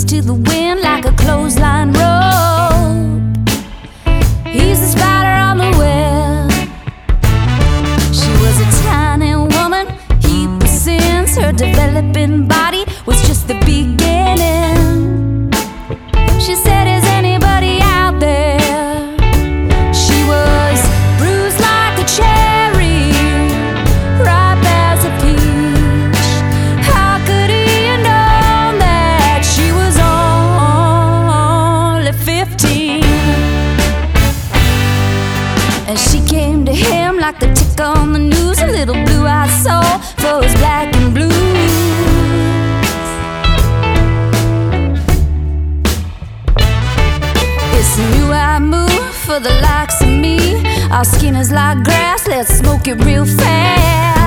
to the wind like a clothesline rope. He's the spider on the web. She was a tiny woman, heap of sins. Her developing body was just the beginning. She said, is anybody out there? She was bruised like a cherry, ripe as a peach. How could he have known that she was only 15? And she came to him like the tick on the news, a little blue-eyed soul for his black and blue. It's a new eye move for the likes of me. Our skin is like grass, let's smoke it real fast.